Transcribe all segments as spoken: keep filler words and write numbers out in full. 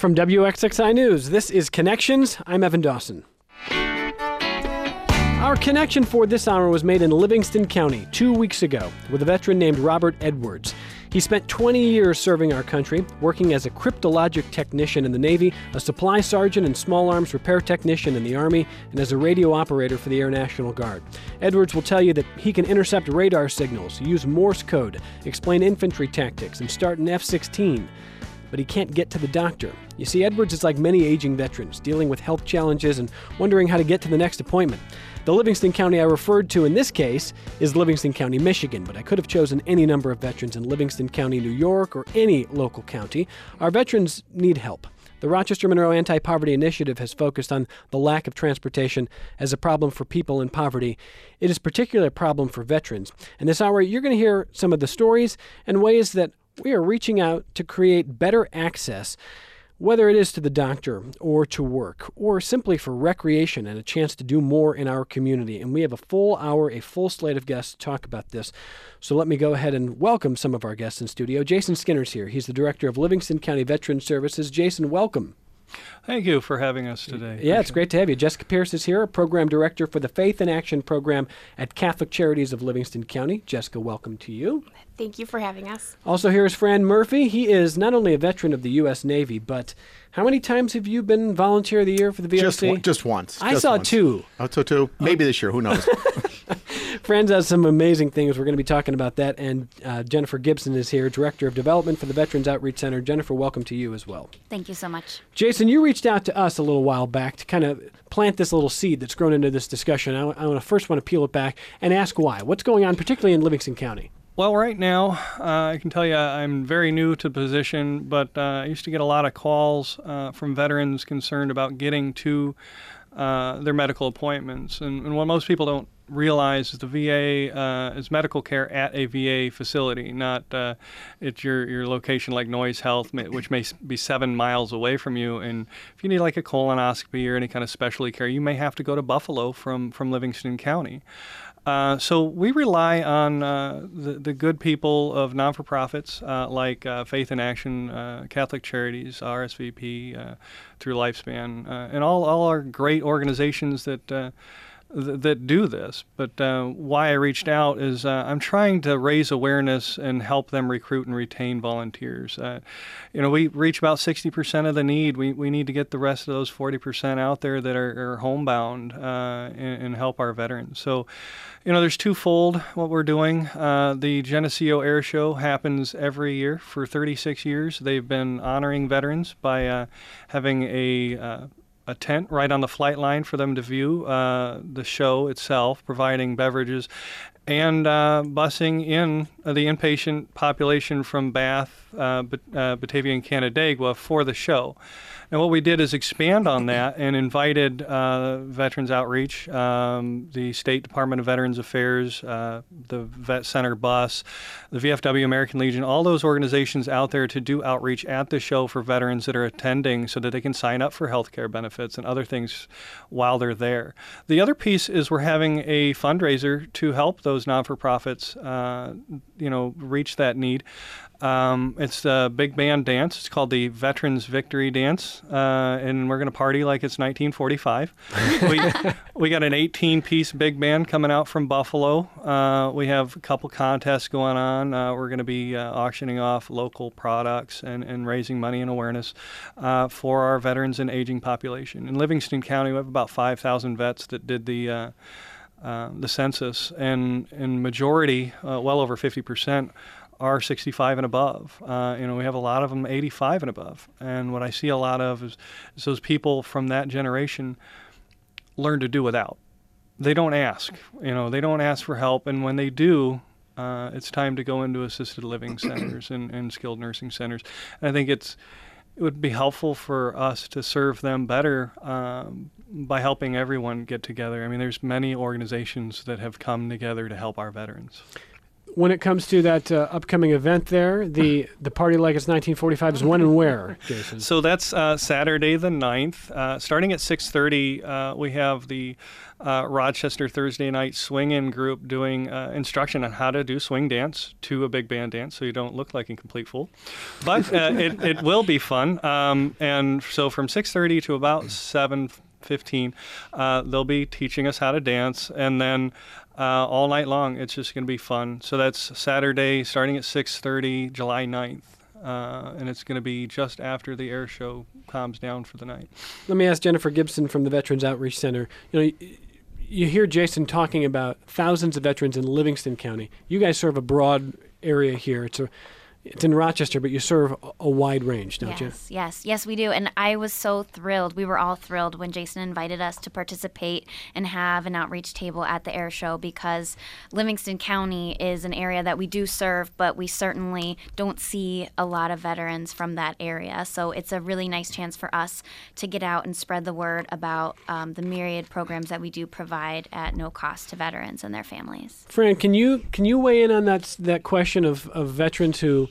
From W X X I News, this is Connections. I'm Evan Dawson. Our connection for this hour was made in Livingston County two weeks ago with a veteran named Robert Edwards. He spent twenty years serving our country, working as a cryptologic technician in the Navy, a supply sergeant and small arms repair technician in the Army, and as a radio operator for the Air National Guard. Edwards will tell you that he can intercept radar signals, use Morse code, explain infantry tactics, and start an F sixteen. But he can't get to the doctor. You see, Edwards is like many aging veterans, dealing with health challenges and wondering how to get to the next appointment. The Livingston County I referred to in this case is Livingston County, Michigan, but I could have chosen any number of veterans in Livingston County, New York, or any local county. Our veterans need help. The Rochester Monroe Anti-Poverty Initiative has focused on the lack of transportation as a problem for people in poverty. It is particularly a problem for veterans. And this hour, you're going to hear some of the stories and ways that we are reaching out to create better access, whether it is to the doctor or to work or simply for recreation and a chance to do more in our community. And we have a full hour, a full slate of guests to talk about this. So let me go ahead and welcome some of our guests in studio. Jason Skinner's here. He's the director of Livingston County Veterans Services. Jason, welcome. Thank you for having us today. Yeah, Appreciate it's great to have you. Jessica Pierce is here, program director for the Faith in Action program at Catholic Charities of Livingston County. Jessica, welcome to you. Thank you for having us. Also here is Fran Murphy. He is not only a veteran of the U S Navy, but how many times have you been Volunteer of the Year for the V O C? Just, one, just once. I just saw once. two. Oh, so two. Maybe this year. Who knows? Fran's has some amazing things. We're going to be talking about that. And uh, Jennifer Gibson is here, Director of Development for the Veterans Outreach Center. Jennifer, welcome to you as well. Thank you so much. Jason, you reached out to us a little while back to kind of plant this little seed that's grown into this discussion. I, I want to first want to peel it back and ask why. What's going on, particularly in Livingston County? Well, right now, uh, I can tell you I'm very new to the position, but uh, I used to get a lot of calls uh, from veterans concerned about getting to uh, their medical appointments. And, and what most people don't realize is the V A uh, is medical care at a V A facility, not uh, at your, your location like Noyes Health, which may be seven miles away from you. And if you need like a colonoscopy or any kind of specialty care, you may have to go to Buffalo from, from Livingston County. Uh, so we rely on uh, the, the good people of non-for-profits uh, like uh, Faith in Action, uh, Catholic Charities, R S V P, uh, through Lifespan, uh, and all, all our great organizations that uh, th- that do this. But uh, why I reached out is uh, I'm trying to raise awareness and help them recruit and retain volunteers. Uh, you know, we reach about sixty percent of the need. We we need to get the rest of those forty percent out there that are, are homebound uh, and, and help our veterans. So, you know, there's twofold what we're doing. Uh, the Geneseo Air Show happens every year for thirty-six years. They've been honoring veterans by uh, having a uh, a tent right on the flight line for them to view uh, the show itself, providing beverages, and uh, busing in uh, the inpatient population from Bath, uh, Bat- uh, Batavia, and Canandaigua for the show. And what we did is expand on that and invited uh, Veterans Outreach, um, the State Department of Veterans Affairs, uh, the Vet Center Bus, the V F W American Legion, all those organizations out there to do outreach at the show for veterans that are attending so that they can sign up for health care benefits and other things while they're there. The other piece is we're having a fundraiser to help those non-for-profits uh, you know, reach that need. Um, it's a big band dance. It's called the Veterans Victory Dance, uh, and we're going to party like it's nineteen forty-five. we we got an eighteen-piece big band coming out from Buffalo. Uh, we have a couple contests going on. Uh, we're going to be uh, auctioning off local products and, and raising money and awareness uh, for our veterans and aging population. In Livingston County, we have about five thousand vets that did the uh, uh, the census, and in majority, uh, well over fifty percent, are sixty-five and above. Uh, you know, we have a lot of them eighty-five and above. And what I see a lot of is, is those people from that generation learn to do without. They don't ask. You know, they don't ask for help. And when they do, uh, it's time to go into assisted living centers and, and skilled nursing centers. And I think it's it would be helpful for us to serve them better um, by helping everyone get together. I mean, there's many organizations that have come together to help our veterans. when it comes to that uh, upcoming event there, the, the Party Like It's nineteen forty-five is when and where, Jason? So that's uh, Saturday the ninth. Uh, starting at six thirty, uh, we have the uh, Rochester Thursday Night Swing-In group doing uh, instruction on how to do swing dance to a big band dance, so you don't look like a complete fool. But uh, it, it will be fun. Um, and so from six thirty to about seven fifteen, uh, they'll be teaching us how to dance, and then Uh, all night long. It's just going to be fun. So that's Saturday starting at six thirty, July ninth. Uh, and it's going to be just after the air show calms down for the night. Let me ask Jennifer Gibson from the Veterans Outreach Center. You know, you, you hear Jason talking about thousands of veterans in Livingston County. You guys serve a broad area here. It's a It's in Rochester, but you serve a wide range, don't yes, you? Yes, yes, yes, we do. And I was so thrilled. We were all thrilled when Jason invited us to participate and have an outreach table at the air show, because Livingston County is an area that we do serve, but we certainly don't see a lot of veterans from that area. So it's a really nice chance for us to get out and spread the word about um, the myriad programs that we do provide at no cost to veterans and their families. Fran, can you can you weigh in on that that question of, of veterans who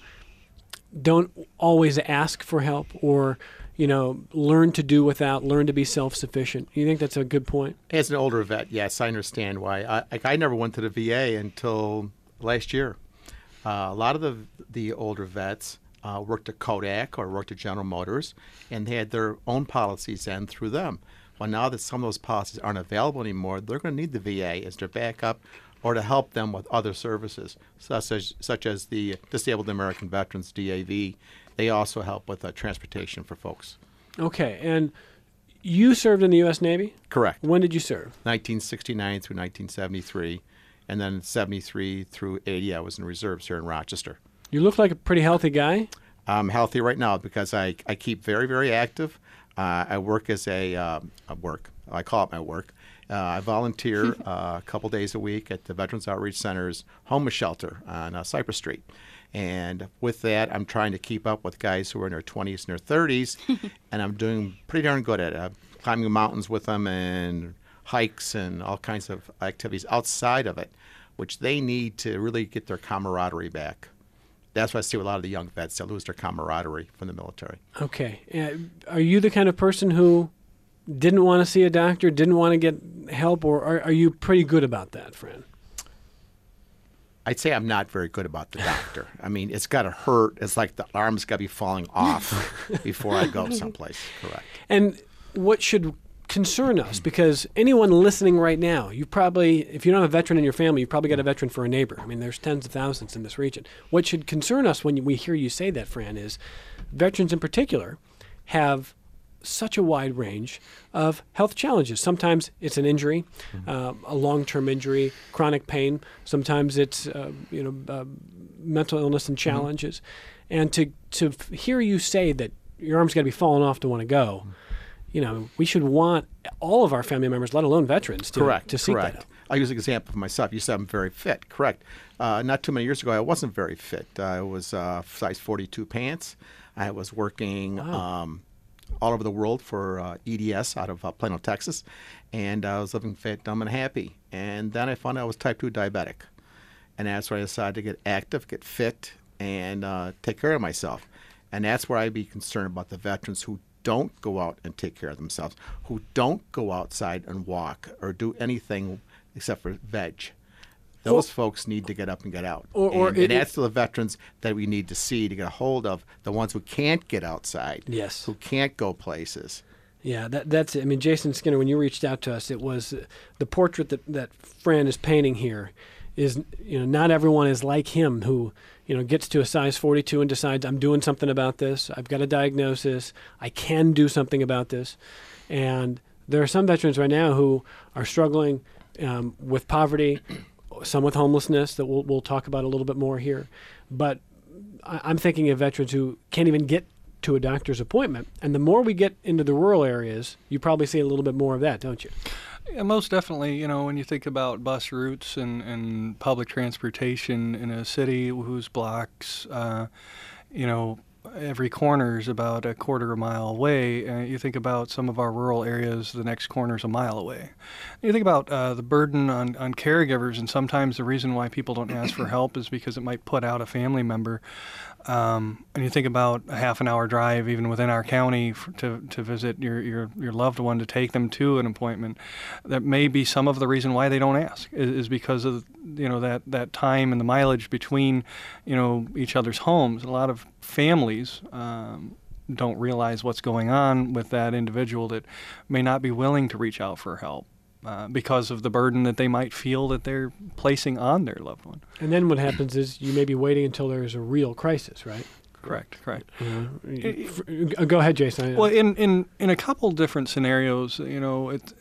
don't always ask for help, or, you know, learn to do without, learn to be self-sufficient? You think that's a good point? As an older vet, yes, I understand why. I, like, I never went to the V A until last year. Uh, a lot of the the older vets uh, worked at Kodak or worked at General Motors, and they had their own policies and through them. Well, now that some of those policies aren't available anymore, they're going to need the V A as their backup, or to help them with other services, such as, such as the Disabled American Veterans, D A V. They also help with uh, transportation for folks. Okay, and you served in the U S Navy? Correct. When did you serve? nineteen sixty-nine through nineteen seventy-three, and then seventy-three through eighty, I was in reserves here in Rochester. You look like a pretty healthy guy. I'm healthy right now because I, I keep very, very active. Uh, I work as a, uh, a work. I call it my work. Uh, I volunteer uh, a couple days a week at the Veterans Outreach Center's homeless shelter on uh, Cypress Street. And with that, I'm trying to keep up with guys who are in their twenties and their thirties, and I'm doing pretty darn good at it. I'm climbing the mountains with them and hikes and all kinds of activities outside of it, which they need to really get their camaraderie back. That's what I see with a lot of the young vets. They lose their camaraderie from the military. Okay. Uh, are you the kind of person who didn't want to see a doctor, didn't want to get help, or are, are you pretty good about that, Fran? I'd say I'm not very good about the doctor. I mean, it's got to hurt. It's like the arm's got to be falling off before I go someplace. Correct. And what should concern us, because anyone listening right now, you probably, if you don't have a veteran in your family, you've probably got a veteran for a neighbor. I mean, there's tens of thousands in this region. What should concern us when we hear you say that, Fran, is veterans in particular have such a wide range of health challenges. Sometimes it's an injury, mm-hmm. uh, a long-term injury, chronic pain. Sometimes it's uh, you know uh, mental illness and challenges. Mm-hmm. And to to f- hear you say that your arm's got to be falling off to want to go, mm-hmm. you know, we should want all of our family members, let alone veterans, to, correct, to seek correct. that help. I'll use an example of myself. You said I'm very fit. Correct. Uh, not too many years ago, I wasn't very fit. I was uh, size forty-two pants. I was working Wow. um, all over the world for uh, E D S out of uh, Plano, Texas, and I was living fit, dumb, and happy. And then I found out I was type two diabetic, and that's where I decided to get active, get fit, and uh, take care of myself. And that's where I'd be concerned about the veterans who don't go out and take care of themselves, who don't go outside and walk or do anything except for veg. Those well, folks need to get up and get out. Or, or and, it, and that's the veterans that we need to see, to get a hold of, the ones who can't get outside, yes. who can't go places. Yeah, that, that's it. I mean, Jason Skinner, when you reached out to us, it was uh, the portrait that, that Fran is painting here is, you know, not everyone is like him who, you know, gets to a size forty-two and decides, I'm doing something about this. I've got a diagnosis. I can do something about this. And there are some veterans right now who are struggling um, with poverty, some with homelessness that we'll, we'll talk about a little bit more here. But I, I'm thinking of veterans who can't even get to a doctor's appointment. And the more we get into the rural areas, you probably see a little bit more of that, don't you? Yeah, most definitely. You know, when you think about bus routes and, and public transportation in a city whose blocks, uh, you know, every corner is about a quarter a mile away. Uh, you think about some of our rural areas, the next corner is a mile away. You think about uh, the burden on, on caregivers, and sometimes the reason why people don't ask for help is because it might put out a family member. Um, and you think about a half an hour drive, even within our county, for, to to visit your, your, your loved one, to take them to an appointment. That may be some of the reason why they don't ask, is, is because of you know that, that time and the mileage between you know each other's homes. A lot of families um, don't realize what's going on with that individual that may not be willing to reach out for help. Uh, because of the burden that they might feel that they're placing on their loved one. And then what happens is you may be waiting until there's a real crisis, right? Correct, correct. Uh, go ahead, Jason. Well, in, in, in a couple different scenarios, you know, it,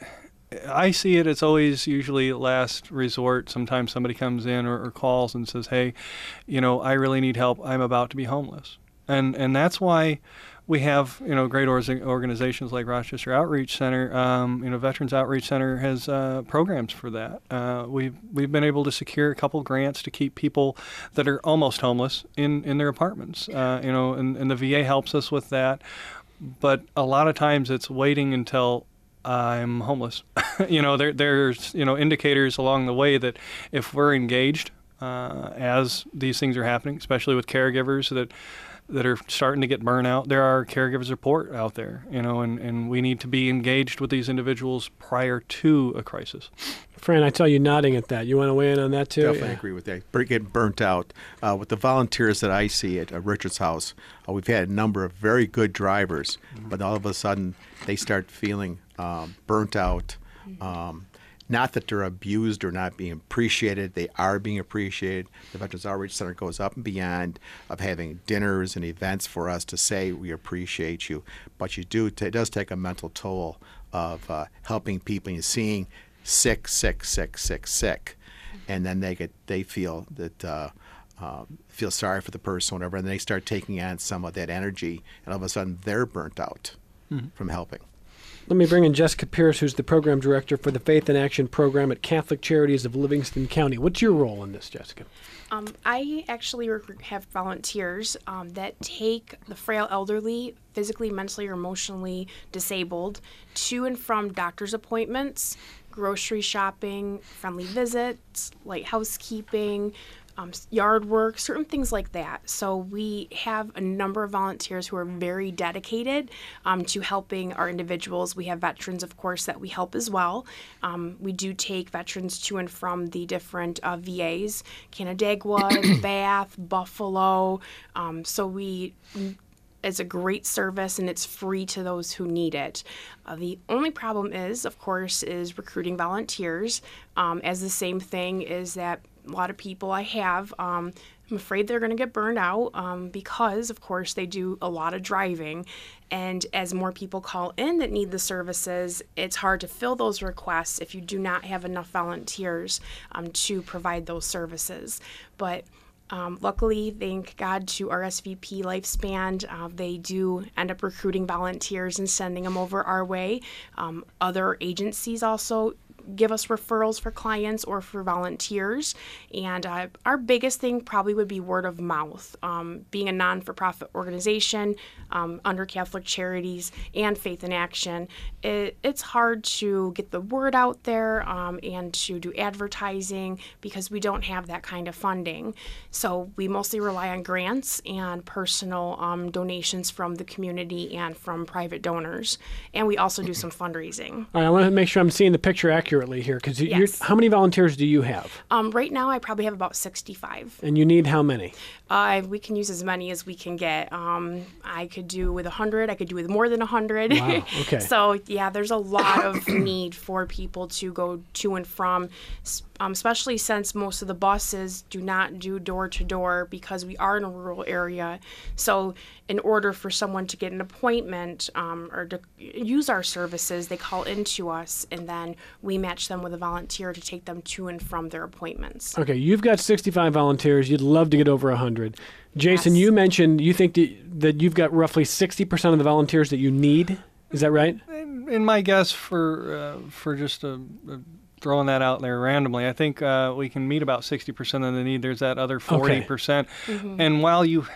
I see it, it's always usually last resort. Sometimes somebody comes in or, or calls and says, hey, you know, I really need help. I'm about to be homeless. And and that's why we have, you know, great organizations like Rochester Outreach Center. Um, you know, Veterans Outreach Center has uh, programs for that. Uh, we've we've been able to secure a couple grants to keep people that are almost homeless in, in their apartments. Uh, you know, and, and the V A helps us with that. But a lot of times it's waiting until I'm homeless. you know, there there's you know indicators along the way that if we're engaged uh, as these things are happening, especially with caregivers that. that are starting to get burnout. There are caregiver support out there, you know, and, and we need to be engaged with these individuals prior to a crisis. Fran, I saw you nodding at that. You want to weigh in on that too? Definitely yeah. agree with that. We're getting burnt out. Uh, with the volunteers that I see at uh, Richard's house, uh, we've had a number of very good drivers, mm-hmm. but all of a sudden they start feeling um, burnt out. Um, Not that they're abused or not being appreciated. They are being appreciated. The Veterans Outreach Center goes up and beyond of having dinners and events for us to say we appreciate you. But you do, it does take a mental toll of uh, helping people and seeing sick, sick, sick, sick, sick. And then they get, they feel that, uh, uh, feel sorry for the person, whatever, and they start taking on some of that energy. And all of a sudden they're burnt out mm-hmm. from helping. Let me bring in Jessica Pierce, who's the program director for the Faith in Action program at Catholic Charities of Livingston County. What's your role in this, Jessica? Um, I actually have volunteers um, that take the frail elderly, physically, mentally, or emotionally disabled, to and from doctor's appointments, grocery shopping, friendly visits, light housekeeping, Um, yard work, certain things like that. So we have a number of volunteers who are very dedicated um, to helping our individuals. We have veterans, of course, that we help as well. Um, we do take veterans to and from the different uh, V As, Canandaigua, Bath, Buffalo. Um, so we... It's a great service, and it's free to those who need it. Uh, the only problem is, of course, is recruiting volunteers. Um, as the same thing is that a lot of people I have, um, I'm afraid they're going to get burned out um, because, of course, they do a lot of driving. And as more people call in that need the services, it's hard to fill those requests if you do not have enough volunteers um, to provide those services. But Um, luckily, thank God to R S V P Lifespan, uh, they do end up recruiting volunteers and sending them over our way. Um, other agencies also give us referrals for clients or for volunteers. And uh, our biggest thing probably would be word of mouth. Um, being a non-for-profit organization um, under Catholic Charities and Faith in Action, it, it's hard to get the word out there um, and to do advertising because we don't have that kind of funding. So we mostly rely on grants and personal um, donations from the community and from private donors. And we also do some fundraising. All right, I want to make sure I'm seeing the picture accurately here, because Yes. how many volunteers do you have? Um, right now, I probably have about sixty-five. And you need how many? Uh, we can use as many as we can get. Um, I could do with one hundred. I could do with more than one hundred. Wow, okay. So, yeah, there's a lot of need for people to go to and from, um, especially since most of the buses do not do door-to-door because we are in a rural area. So in order for someone to get an appointment um, or to use our services, they call into us, and then we match them with a volunteer to take them to and from their appointments. Okay, you've got sixty-five volunteers. You'd love to get over one hundred. Jason, Yes. you mentioned you think that, that you've got roughly sixty percent of the volunteers that you need. Is that right? In, in my guess, for uh, for just a, a throwing that out there randomly, I think uh, we can meet about sixty percent of the need. There's that other forty percent. Okay. Mm-hmm. And while you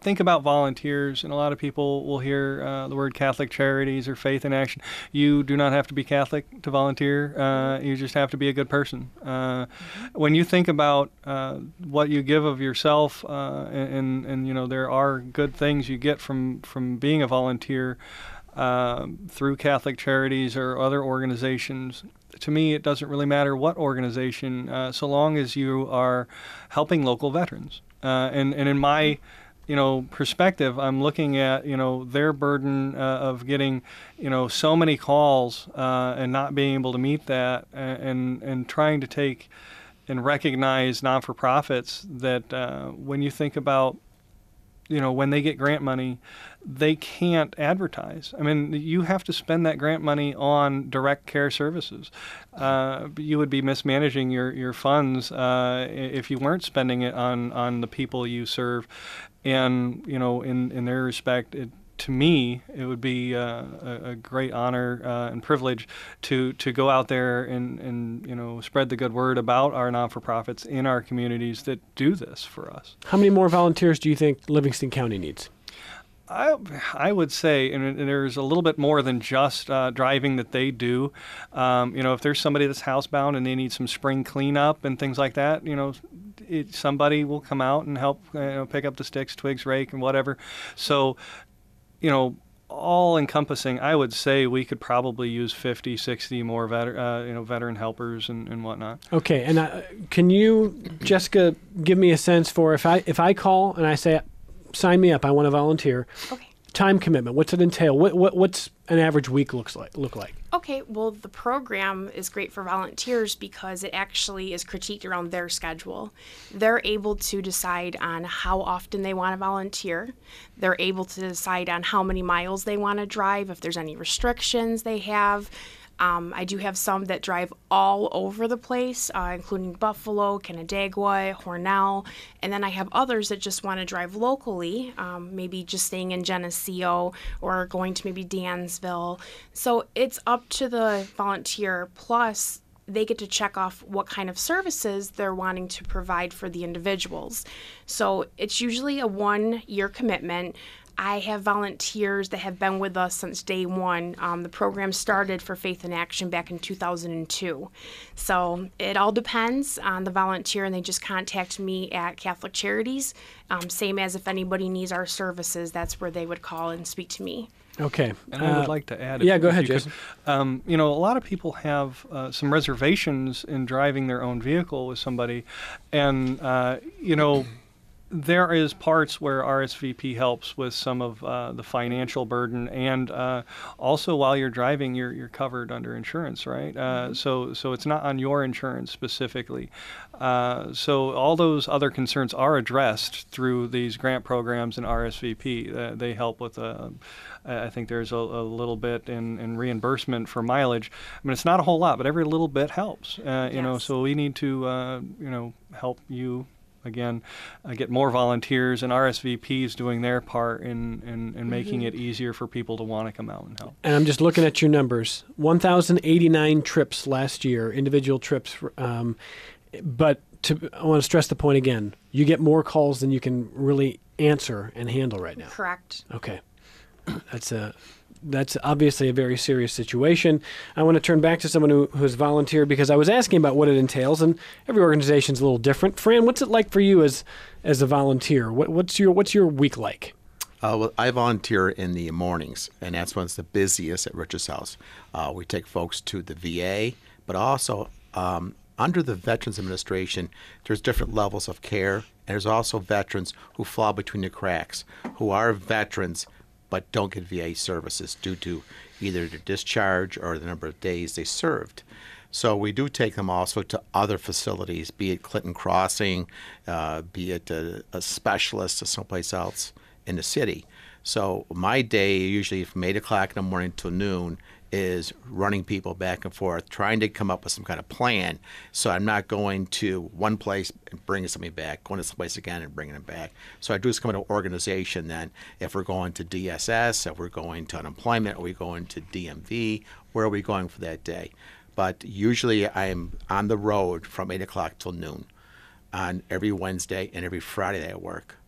think about volunteers, and a lot of people will hear uh, the word Catholic Charities or Faith in Action. You do not have to be Catholic to volunteer. Uh, you just have to be a good person. Uh, when you think about uh, what you give of yourself, uh, and, and, and, you know, there are good things you get from, from being a volunteer uh, through Catholic Charities or other organizations. To me, it doesn't really matter what organization, uh, so long as you are helping local veterans. Uh, and, and in my, you know, perspective, I'm looking at, you know, their burden uh, of getting, you know, so many calls uh, and not being able to meet that, and, and trying to take and recognize non-for-profits that uh, when you think about, you know, when they get grant money, they can't advertise. I mean, you have to spend that grant money on direct care services. Uh, you would be mismanaging your, your funds uh, if you weren't spending it on, on the people you serve. And, you know, in, in their respect, it, to me, it would be uh, a, a great honor uh, and privilege to, to go out there and, and, you know, spread the good word about our non-for-profits in our communities that do this for us. How many more volunteers do you think Livingston County needs? I, I would say, and there's a little bit more than just uh, driving that they do. Um, you know, if there's somebody that's housebound and they need some spring cleanup and things like that, you know, it, somebody will come out and help, you know, pick up the sticks, twigs, rake, and whatever. So, you know, all encompassing, I would say we could probably use fifty, sixty more veter- uh, you know, veteran helpers and, and whatnot. Okay, and uh, can you, Jessica, give me a sense for if I if I call and I say, sign me up, I want to volunteer. Okay. Time commitment. What's it entail? What what what's an average week looks like look like? Okay, well, the program is great for volunteers because it actually is critiqued around their schedule. They're able to decide on how often they want to volunteer. They're able to decide on how many miles they want to drive, if there's any restrictions they have. Um, I do have some that drive all over the place, uh, including Buffalo, Canandaigua, Hornell, and then I have others that just want to drive locally, um, maybe just staying in Geneseo or going to maybe Dansville. So it's up to the volunteer, plus they get to check off what kind of services they're wanting to provide for the individuals. So it's usually a one-year commitment. I have volunteers that have been with us since day one. Um, the program started for Faith in Action back in two thousand two. So it all depends on the volunteer, and they just contact me at Catholic Charities. Um, same as if anybody needs our services, that's where they would call and speak to me. Okay. And I would uh, like to add. Yeah, if, go if ahead, you could. Jason. Um, you know, a lot of people have uh, some reservations in driving their own vehicle with somebody, and uh, you know. There is parts where R S V P helps with some of uh, the financial burden, and uh, also while you're driving, you're you're covered under insurance, right? Uh, mm-hmm. So so it's not on your insurance specifically. Uh, so all those other concerns are addressed through these grant programs and R S V P. Uh, they help with. Uh, I think there's a, a little bit in, in reimbursement for mileage. I mean, it's not a whole lot, but every little bit helps. Uh, you yes. know, so we need to uh, you know help you. Again, uh, get more volunteers, and R S V Ps doing their part in, in, in making mm-hmm. it easier for people to want to come out and help. And I'm just looking at your numbers. one thousand eighty-nine trips last year, individual trips. Um, but to, I want to stress the point again. You get more calls than you can really answer and handle right now. Correct. Okay. That's a... That's obviously a very serious situation. I want to turn back to someone who, who has volunteered because I was asking about what it entails, and every organization's a little different. Fran, what's it like for you as as a volunteer? What, what's your what's your week like? Uh, well, I volunteer in the mornings, and that's when it's the busiest at Rich's House. Uh, we take folks to the V A, but also um, under the Veterans Administration, there's different levels of care, and there's also veterans who fall between the cracks, who are veterans but don't get V A services due to either their discharge or the number of days they served. So we do take them also to other facilities, be it Clinton Crossing, uh, be it a, a specialist or someplace else in the city. So my day, usually from eight o'clock in the morning till noon, is running people back and forth, trying to come up with some kind of plan. So I'm not going to one place and bringing somebody back, going to someplace again and bringing them back. So I do this kind of organization then. If we're going to D S S, if we're going to unemployment, are we going to D M V, where are we going for that day? But usually I'm on the road from eight o'clock till noon on every Wednesday and every Friday that I work.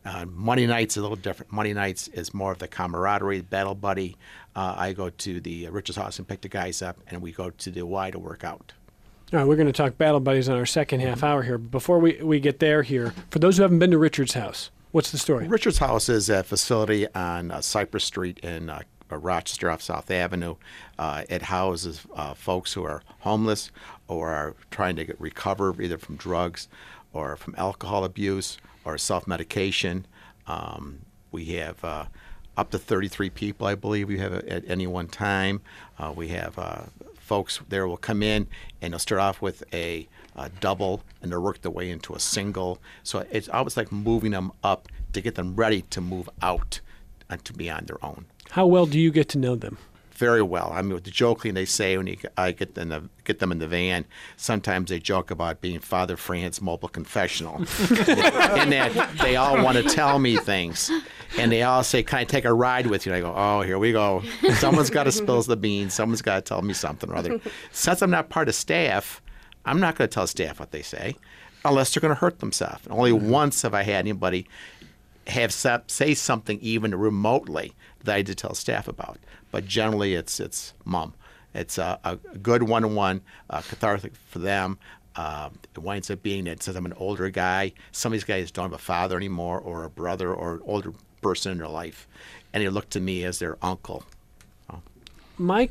Uh, Monday nights is a little different. Monday nights is more of the camaraderie, battle buddy. Uh, I go to the uh, Richard's house and pick the guys up, and we go to the Y to work out. All right, we're going to talk Battle Buddies on our second half hour here. But before we, we get there here, for those who haven't been to Richard's house, what's the story? Richard's house is a facility on uh, Cypress Street in uh, Rochester off South Avenue. Uh, it houses uh, folks who are homeless or are trying to get recover either from drugs or from alcohol abuse or self-medication. Um, we have uh, up to thirty-three people, I believe, we have at any one time. Uh, we have uh, folks there will come in and they'll start off with a, a double and they'll work their way into a single. So it's always like moving them up to get them ready to move out and to be on their own. How well do you get to know them? Very well. I mean, with the joking they say when you, I get them, in the, get them in the van, sometimes they joke about being Father Fran's mobile confessional. And that they all want to tell me things. And they all say, can I take a ride with you? And I go, oh, here we go. Someone's got to spill the beans. Someone's got to tell me something or other. Since I'm not part of staff, I'm not going to tell staff what they say unless they're going to hurt themselves. And only once have I had anybody have say something even remotely that I did tell staff about. But generally, it's it's mom. It's a, a good one-on-one, uh, cathartic for them. Uh, it winds up being that since I'm an older guy, some of these guys don't have a father anymore or a brother or an older person in their life, and they look to me as their uncle. Oh. Mike,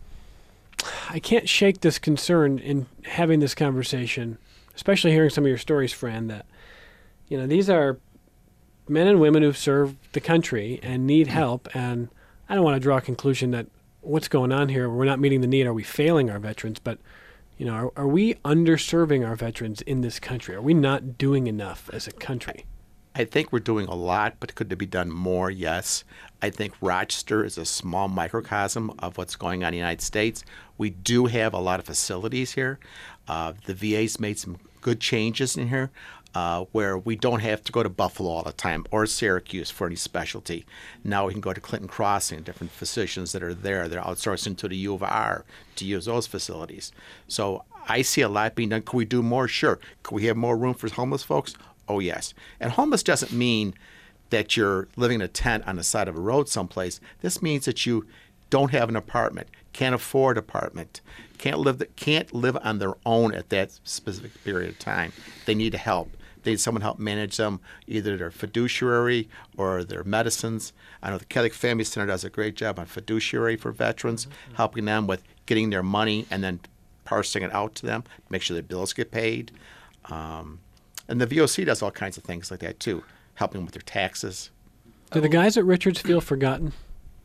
I can't shake this concern in having this conversation, especially hearing some of your stories, Fran, that, you know, these are men and women who've served the country and need help, and I don't want to draw a conclusion that what's going on here, we're not meeting the need, are we failing our veterans, but you know, are, are we underserving our veterans in this country? Are we not doing enough as a country? I think we're doing a lot, but could it be done more? Yes. I think Rochester is a small microcosm of what's going on in the United States. We do have a lot of facilities here. Uh, the V A's made some good changes in here. Uh, where we don't have to go to Buffalo all the time or Syracuse for any specialty. Now we can go to Clinton Crossing, different physicians that are there. They're outsourcing to the U of R to use those facilities. So I see a lot being done. Could we do more? Sure. Could we have more room for homeless folks? Oh, yes. And homeless doesn't mean that you're living in a tent on the side of a road someplace. This means that you don't have an apartment, can't afford an apartment, can't live, the, can't live on their own at that specific period of time. They need help. They need someone to help manage them, either their fiduciary or their medicines. I know the Catholic Family Center does a great job on fiduciary for veterans, mm-hmm. helping them with getting their money and then parsing it out to them, make sure their bills get paid. Um, and the V O C does all kinds of things like that, too, helping with their taxes. Do the guys at Richards feel forgotten?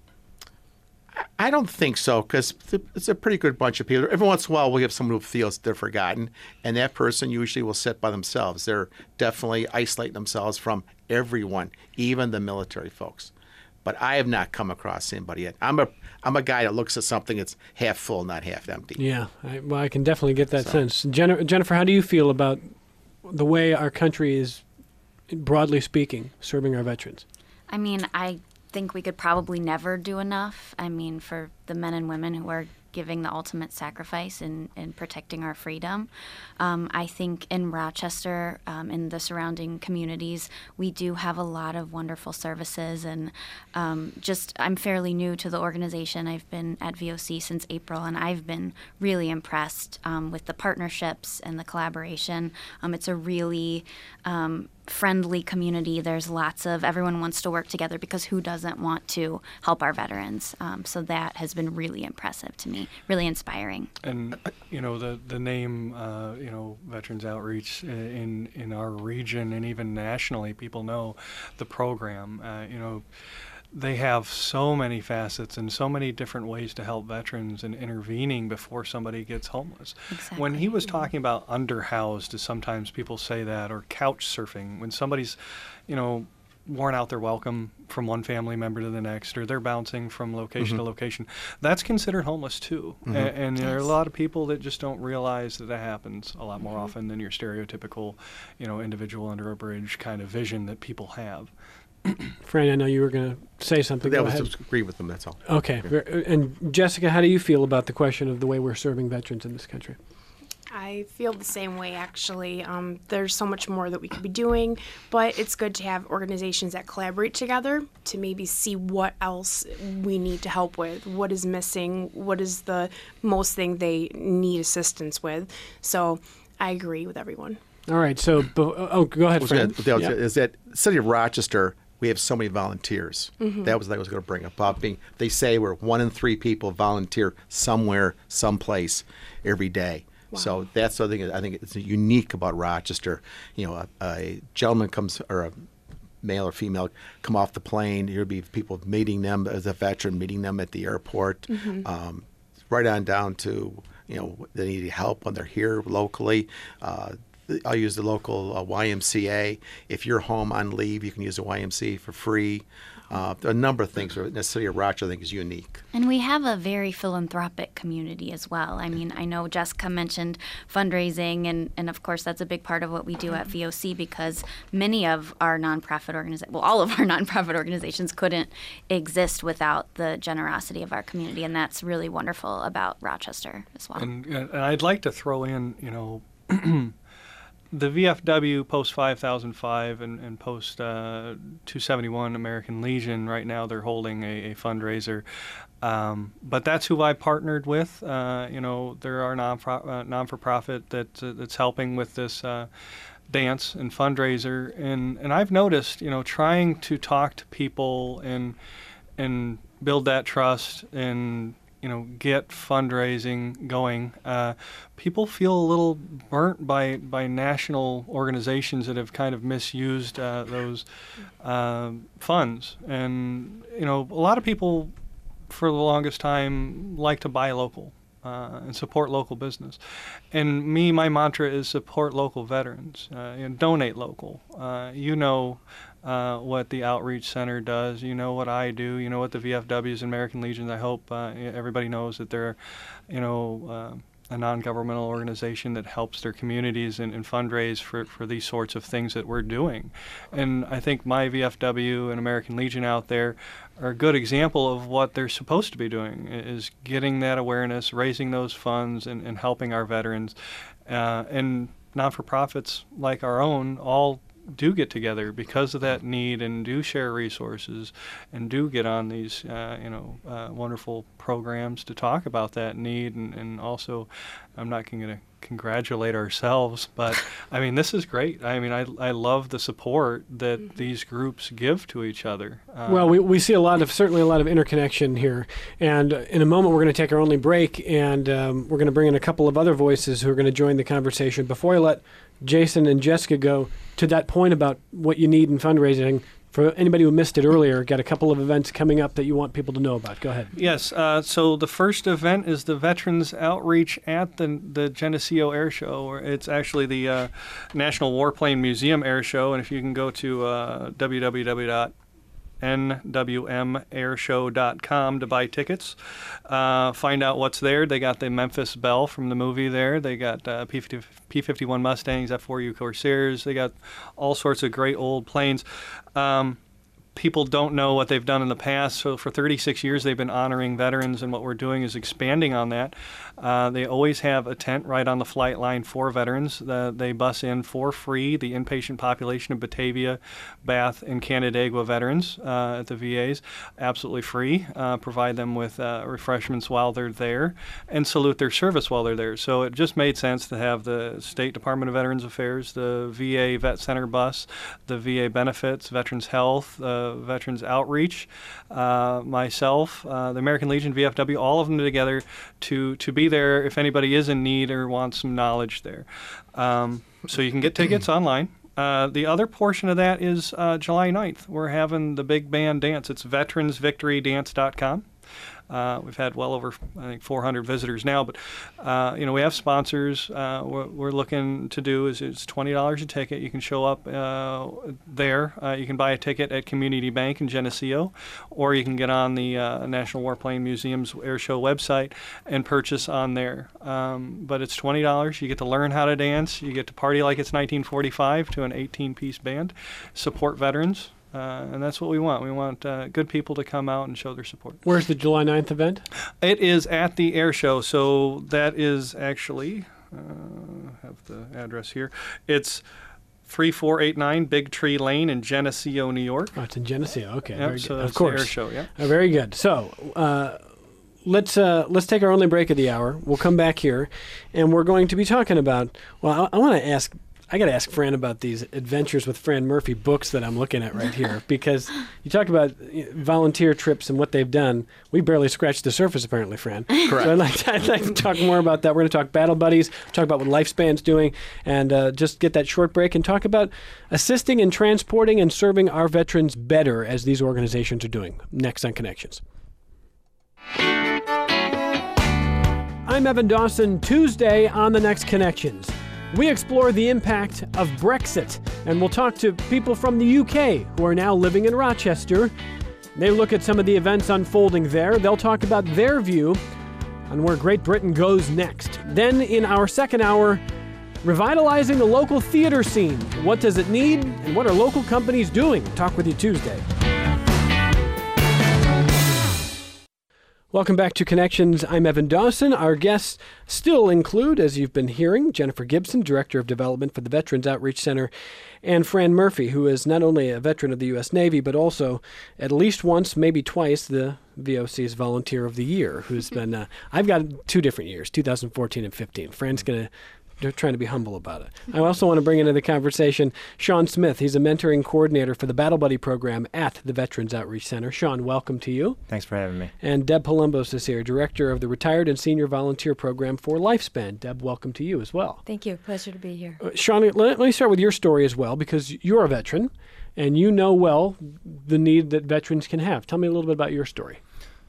I don't think so, because it's a pretty good bunch of people. Every once in a while, we'll have someone who feels they're forgotten, and that person usually will sit by themselves. They're definitely isolating themselves from everyone, even the military folks. But I have not come across anybody yet. I'm a I'm a guy that looks at something that's half full, not half empty. Yeah, I, well, I can definitely get that so. sense. Jennifer, Jennifer, how do you feel about the way our country is, broadly speaking, serving our veterans? I mean, I think we could probably never do enough. I mean, for the men and women who are giving the ultimate sacrifice in, in protecting our freedom. Um, I think in Rochester, um, in the surrounding communities, we do have a lot of wonderful services. And um, just, I'm fairly new to the organization. I've been at V O C since April, and I've been really impressed um, with the partnerships and the collaboration. Um, it's a really um, friendly community. There's lots of, everyone wants to work together because who doesn't want to help our veterans? Um, so that has been really impressive to me, really inspiring. And, you know, the, the name, uh, you know, Veterans Outreach in, in our region and even nationally, people know the program. Uh, you know, they have so many facets and so many different ways to help veterans in intervening before somebody gets homeless. Exactly. When he was talking about underhoused, sometimes people say that, or couch surfing, when somebody's, you know, worn out their welcome from one family member to the next, or they're bouncing from location mm-hmm. to location, that's considered homeless too. Mm-hmm. A- and Yes. there are a lot of people that just don't realize that that happens a lot more mm-hmm. often than your stereotypical, you know, individual under a bridge kind of vision that people have. Fran, I know you were going to say something. That Go was ahead. to agree with them, that's all. Okay. And Jessica, how do you feel about the question of the way we're serving veterans in this country? I feel the same way, actually. Um, there's so much more that we could be doing, but it's good to have organizations that collaborate together to maybe see what else we need to help with, what is missing, what is the most thing they need assistance with. So I agree with everyone. All right. So, oh, go ahead, Fran. Well, Yeah. Is that City of Rochester, we have so many volunteers. Mm-hmm. That was what I was going to bring up. About being, they say we're one in three people volunteer somewhere, someplace, every day. Wow. So that's the thing. I think it's unique about Rochester. You know, a, a gentleman comes, or a male or female, come off the plane. There'll be people meeting them as a veteran, meeting them at the airport, mm-hmm. um, right on down to, you know, they need help when they're here locally. Uh, I'll use the local uh, Y M C A. If you're home on leave, you can use the Y M C A for free. Uh, a number of things in the city of Rochester I think is unique. And we have a very philanthropic community as well. I mean, I know Jessica mentioned fundraising, and, and of course that's a big part of what we do at V O C, because many of our nonprofit organizations, well, all of our nonprofit organizations couldn't exist without the generosity of our community, and that's really wonderful about Rochester as well. And, and I'd like to throw in, you know, the V F W Post five thousand five and, and Post uh, two seventy-one American Legion, right now they're holding a, a fundraiser. Um, but that's who I partnered with. Uh, you know, there are non uh, non-for-profit that, uh, that's helping with this uh, dance and fundraiser. And, and I've noticed, you know, trying to talk to people and, and build that trust and, you know, get fundraising going. Uh, people feel a little burnt by, by national organizations that have kind of misused uh, those uh, funds. And, you know, a lot of people for the longest time like to buy local uh, and support local business. And me, my mantra is support local veterans, uh, and donate local. Uh, you know, Uh, what the Outreach Center does. You know what I do. You know what the V F Ws and American Legions. I hope uh, everybody knows that they're, you know, uh, a non-governmental organization that helps their communities and, and fundraise for, for these sorts of things that we're doing. And I think my V F W and American Legion out there are a good example of what they're supposed to be doing, is getting that awareness, raising those funds, and, and helping our veterans. Uh, and non-for-profits like our own all do get together because of that need, and do share resources, and do get on these uh, you know uh, wonderful programs to talk about that need. And, and also, I'm not going to congratulate ourselves, but I mean, this is great. I mean, I, I love the support that mm-hmm. these groups give to each other. Uh, well, we, we see a lot of, certainly a lot of interconnection here. And in a moment, we're going to take our only break, and um, we're going to bring in a couple of other voices who are going to join the conversation. Before I let Jason and Jessica go, to that point about what you need in fundraising, for anybody who missed it earlier, got a couple of events coming up that you want people to know about. Go ahead. Yes. Uh, so the first event is the Veterans Outreach at the the Geneseo Air Show. It's actually the uh, National Warplane Museum Air Show, and if you can go to uh, w w w dot n w m airshow dot com to buy tickets, uh, find out what's there. They got the Memphis Belle from the movie there. They got uh, P fifty-one Mustangs, F four U Corsairs. They got all sorts of great old planes. Um, people don't know what they've done in the past. So for thirty-six years, they've been honoring veterans, and what we're doing is expanding on that. Uh, they always have a tent right on the flight line for veterans. Uh, they bus in for free the inpatient population of Batavia, Bath, and Canandaigua veterans uh, at the V As, absolutely free. Uh, provide them with uh, refreshments while they're there, and salute their service while they're there. So it just made sense to have the State Department of Veterans Affairs, the V A Vet Center bus, the V A Benefits, Veterans Health, uh, Veterans Outreach, uh, myself, uh, the American Legion, V F W, all of them together to, to be there if anybody is in need or wants some knowledge there. Um, so you can get tickets online. Uh, the other portion of that is uh, July ninth. We're having the big band dance. It's veterans victory dance dot com. Uh, we've had well over, I think, four hundred visitors now, but uh, you know, we have sponsors. Uh, what we're looking to do is it's twenty dollars a ticket. You can show up uh, there. Uh, you can buy a ticket at Community Bank in Geneseo, or you can get on the uh, National Warplane Museum's Air Show website and purchase on there. Um, but it's twenty dollars. You get to learn how to dance. You get to party like it's nineteen forty-five to an eighteen-piece band. Support veterans. Uh, and that's what we want. We want uh, good people to come out and show their support. Where's the July ninth event? It is at the air show. So that is actually, uh, have the address here. It's three four eight nine Big Tree Lane in Geneseo, New York. Oh, it's in Geneseo. Okay, Yep, very so good. that's Of course. the air show, yeah. Uh, very good. So uh, let's uh, let's take our only break of the hour. We'll come back here, and we're going to be talking about. Well, I, I want to ask. I got to ask Fran about these Adventures with Fran Murphy books that I'm looking at right here, because you talk about volunteer trips and what they've done. We barely scratched the surface, apparently, Fran. Correct. So I'd like to, I'd like to talk more about that. We're going to talk Battle Buddies, talk about what Lifespan's doing, and uh, just get that short break and talk about assisting in transporting and serving our veterans better as these organizations are doing. Next on Connections. I'm Evan Dawson. Tuesday on the Next Connections, we explore the impact of Brexit, and we'll talk to people from the U K who are now living in Rochester. They look at some of the events unfolding there. They'll talk about their view on where Great Britain goes next. Then, in our second hour, revitalizing the local theater scene. What does it need, and what are local companies doing? Talk with you Tuesday. Welcome back to Connections. I'm Evan Dawson. Our guests still include, as you've been hearing, Jennifer Gibson, Director of Development for the Veterans Outreach Center, and Fran Murphy, who is not only a veteran of the U S Navy, but also at least once, maybe twice, the V O C's Volunteer of the Year, who's been, uh, I've got two different years, two thousand fourteen and fifteen. Fran's going to They're trying to be humble about it. I also want to bring into the conversation Sean Smith. He's a mentoring coordinator for the Battle Buddy program at the Veterans Outreach Center. Sean, welcome to you. Thanks for having me. And Deb Palumbos is here, director of the Retired and Senior Volunteer Program for Lifespan. Deb, welcome to you as well. Thank you. Pleasure to be here. Uh, Sean, let, let me start with your story as well, because you're a veteran and you know well the need that veterans can have. Tell me a little bit about your story.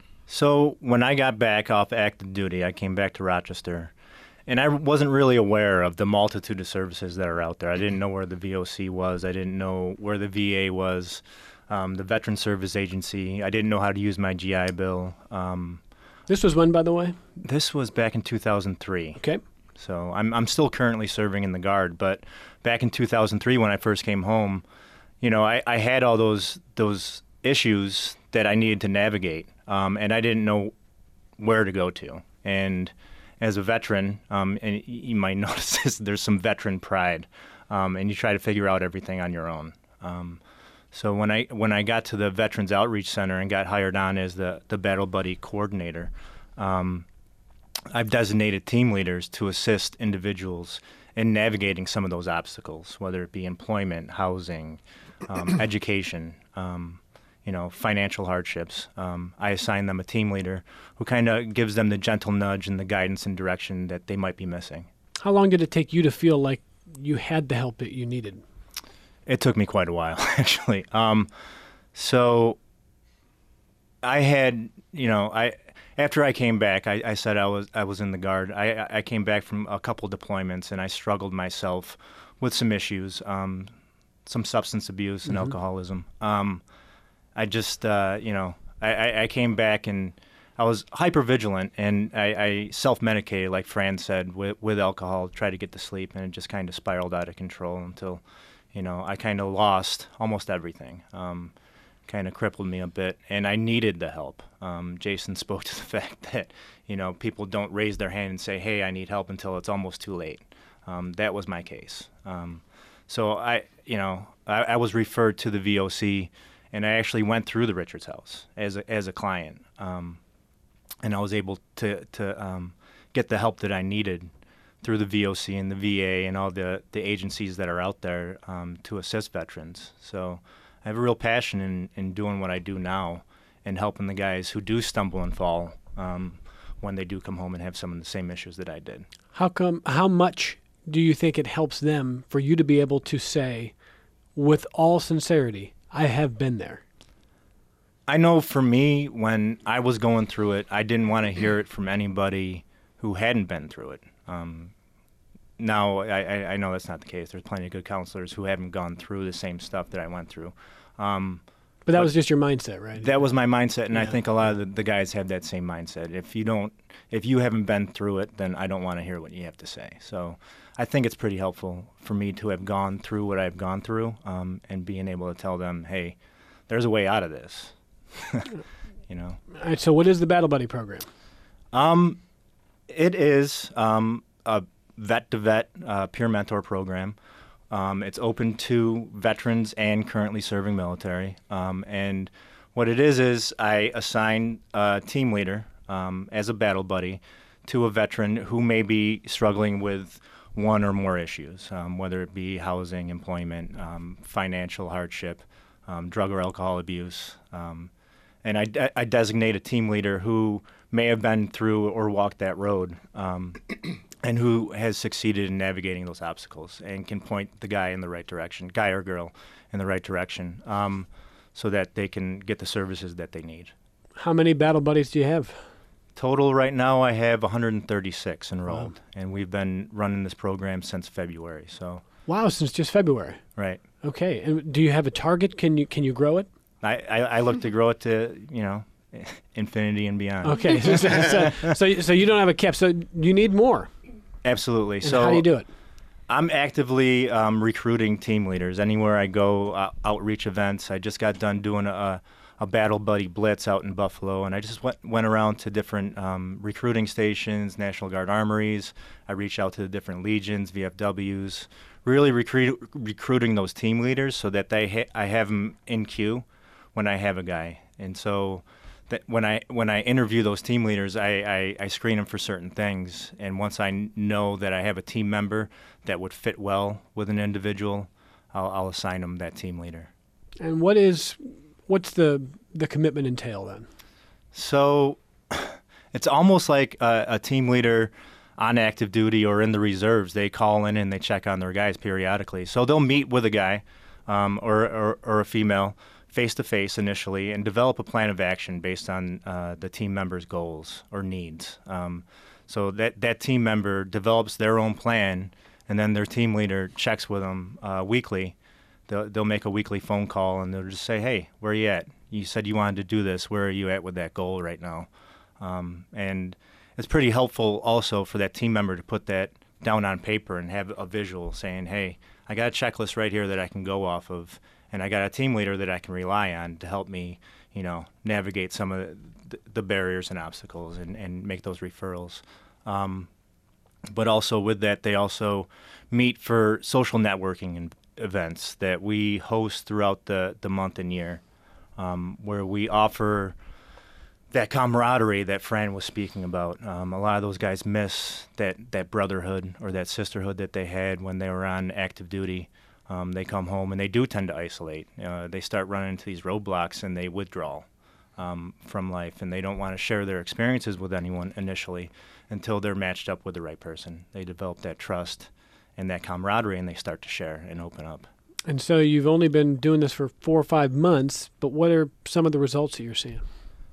So when I got back off active duty, I came back to Rochester. And I wasn't really aware of the multitude of services that are out there. I didn't know where the V O C was. I didn't know where the V A was, um, the Veteran Service Agency. I didn't know how to use my G I Bill. Um, this was when, by the way? This was back in two thousand three. Okay. So I'm I'm still currently serving in the Guard. But back in two thousand three, when I first came home, you know, I, I had all those those issues that I needed to navigate, um, and I didn't know where to go to. And as a veteran, um, and you might notice this, there's some veteran pride, um, and you try to figure out everything on your own. Um, so when I when I got to the Veterans Outreach Center and got hired on as the, the Battle Buddy coordinator, um, I've designated team leaders to assist individuals in navigating some of those obstacles, whether it be employment, housing, um, education, um, you know, financial hardships. Um, I assign them a team leader who kind of gives them the gentle nudge and the guidance and direction that they might be missing. How long did it take you to feel like you had the help that you needed? It took me quite a while, actually. Um, so I had, you know, I after I came back, I, I said I was I was in the Guard. I, I came back from a couple deployments, and I struggled myself with some issues, um, some substance abuse and mm-hmm. alcoholism. Um, I just, uh, you know, I, I came back and I was hypervigilant, and I, I self-medicated, like Fran said, with, with alcohol, tried to get to sleep, and it just kind of spiraled out of control until, you know, I kind of lost almost everything. Um, kind of crippled me a bit, and I needed the help. Um, Jason spoke to the fact that, you know, people don't raise their hand and say, hey, I need help until it's almost too late. Um, that was my case. Um, so I, you know, I, I was referred to the V O C, and I actually went through the Richards House as a, as a client, um, and I was able to to um, get the help that I needed through the V O C and the V A and all the, the agencies that are out there um, to assist veterans. So I have a real passion in, in doing what I do now and helping the guys who do stumble and fall um, when they do come home and have some of the same issues that I did. How come? How much do you think it helps them for you to be able to say, with all sincerity, I have been there? I know for me, when I was going through it, I didn't want to hear it from anybody who hadn't been through it. Um, now, I, I know that's not the case. There's plenty of good counselors who haven't gone through the same stuff that I went through. Um, but that but was just your mindset, right? That was my mindset, and yeah. I think a lot of the, the guys have that same mindset. If you don't, if you haven't been through it, then I don't want to hear what you have to say. So I think it's pretty helpful for me to have gone through what I've gone through, um, and being able to tell them, hey, there's a way out of this. You know. All right, so what is the Battle Buddy program? Um, it is um, a Vet to Vet uh, peer mentor program. Um, it's open to veterans and currently serving military. Um, and what it is is I assign a team leader um, as a battle buddy to a veteran who may be struggling with one or more issues, um, whether it be housing, employment, um, financial hardship, um, drug or alcohol abuse. Um, and I, de- I designate a team leader who may have been through or walked that road um, and who has succeeded in navigating those obstacles and can point the guy in the right direction, guy or girl in the right direction, um, so that they can get the services that they need. How many battle buddies do you have? Total right now, I have one hundred thirty-six enrolled, wow. And we've been running this program since February. So wow, since just February. Right. Okay, and do you have a target? Can you can you grow it? I, I, I look to grow it to you know infinity and beyond. Okay, so so, so so you don't have a cap, so you need more. Absolutely. And so how do you do it? I'm actively um, recruiting team leaders anywhere I go. Uh, outreach events. I just got done doing a. a battle buddy blitz out in Buffalo, and I just went went around to different um, recruiting stations, National Guard armories. I reached out to the different legions, V F Ws, really recruit, recruiting those team leaders so that they ha- I have them in queue when I have a guy. And so that when I when I interview those team leaders, I, I, I screen them for certain things. And once I n- know that I have a team member that would fit well with an individual, I'll, I'll assign them that team leader. And what is What's the the commitment entail then? So it's almost like a, a team leader on active duty or in the reserves. They call in and they check on their guys periodically. So they'll meet with a guy um, or, or, or a female face-to-face initially and develop a plan of action based on uh, the team member's goals or needs. Um, so that, that team member develops their own plan, and then their team leader checks with them uh, weekly. They'll, they'll make a weekly phone call, and they'll just say, hey, where are you at? You said you wanted to do this. Where are you at with that goal right now? Um, and it's pretty helpful also for that team member to put that down on paper and have a visual saying, hey, I got a checklist right here that I can go off of, and I got a team leader that I can rely on to help me, you know, navigate some of the, the barriers and obstacles and, and make those referrals. Um, but also with that, they also meet for social networking and events that we host throughout the, the month and year, um, where we offer that camaraderie that Fran was speaking about. Um, a lot of those guys miss that, that brotherhood or that sisterhood that they had when they were on active duty. Um, they come home and they do tend to isolate. Uh, they start running into these roadblocks and they withdraw um, from life, and they don't want to share their experiences with anyone initially until they're matched up with the right person. They develop that trust and that camaraderie, and they start to share and open up. And so you've only been doing this for four or five months, but what are some of the results that you're seeing?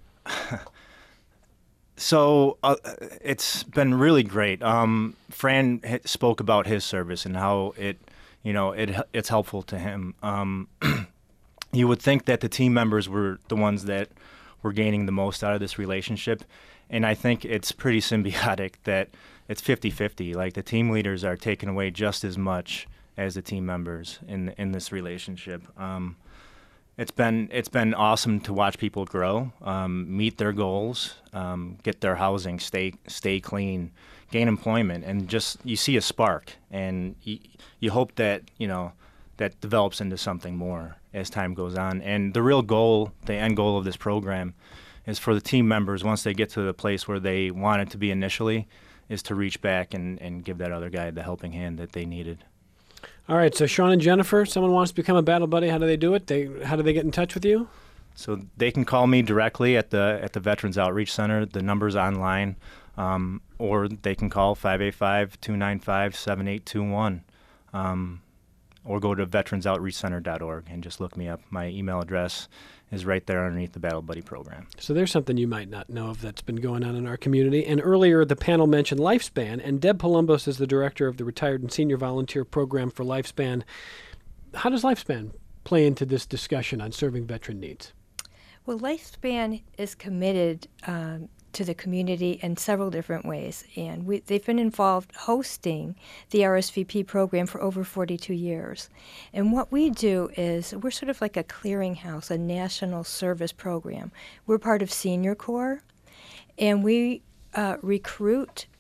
So uh, it's been really great. Um, Fran spoke about his service and how it, you know, it it's helpful to him. Um, you would think that the team members were the ones that were gaining the most out of this relationship, and I think it's pretty symbiotic that it's fifty-fifty. Like the team leaders are taking away just as much as the team members in in this relationship. Um, it's been it's been awesome to watch people grow, um, meet their goals, um, get their housing, stay stay clean, gain employment, and just you see a spark, and you, you hope that you know that develops into something more as time goes on. And the real goal, the end goal of this program, is for the team members, once they get to the place where they wanted to be initially, is to reach back and, and give that other guy the helping hand that they needed. All right, so Sean and Jennifer, someone wants to become a battle buddy. How do they do it? They how do they get in touch with you? So they can call me directly at the at the Veterans Outreach Center. The number's online, um, or they can call five eight five, two nine five, seven eight two one, um, or go to veterans outreach center dot org and just look me up. My email address is right there underneath the Battle Buddy program. So there's something you might not know of that's been going on in our community. And earlier, the panel mentioned Lifespan, and Deb Palumbos is the director of the Retired and Senior Volunteer Program for Lifespan. How does Lifespan play into this discussion on serving veteran needs? Well, Lifespan is committed um, to the community in several different ways, and we, they've been involved hosting the R S V P program for over forty-two years. And what we do is we're sort of like a clearinghouse, a national service program. We're part of Senior Corps, and we uh, recruit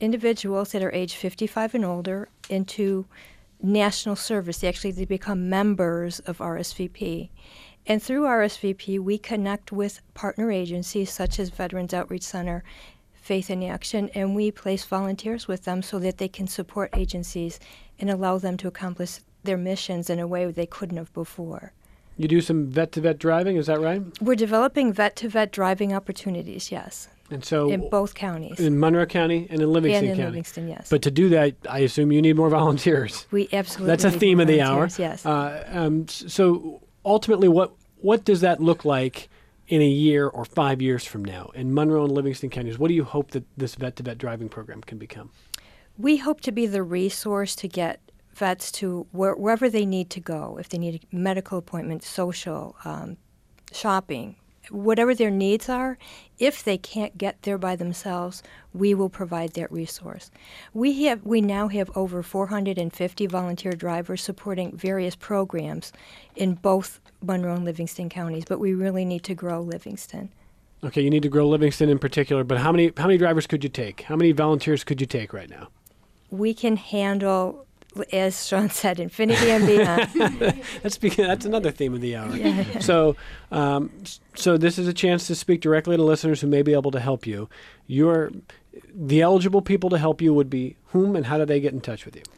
individuals that are age fifty-five and older into national service. They actually they become members of R S V P. And through R S V P, we connect with partner agencies such as Veterans Outreach Center, Faith in Action, and we place volunteers with them so that they can support agencies and allow them to accomplish their missions in a way they couldn't have before. You do some vet-to-vet driving, is that right? We're developing vet-to-vet driving opportunities, yes, And so in both counties. in Monroe County and in Livingston and in County. Livingston, yes. But to do that, I assume you need more volunteers. we absolutely That's a need theme of the hour. volunteers, Yes. Uh, um, s- so ultimately, what what does that look like in a year or five years from now in Monroe and Livingston counties? What do you hope that this vet-to-vet driving program can become? We hope to be the resource to get vets to where, wherever they need to go, if they need a medical appointment, social, um, shopping, whatever their needs are. If they can't get there by themselves, we will provide that resource. We have we now have over four hundred fifty volunteer drivers supporting various programs in both Monroe and Livingston counties, but we really need to grow Livingston. Okay, you need to grow Livingston in particular, but how many how many drivers could you take? How many volunteers could you take right now? We can handle, as Sean said, infinity and beyond. That's because that's another theme of the hour. So, um, s- so this is a chance to speak directly to listeners who may be able to help you. You're the eligible people to help you would be whom, and how do they get in touch with you?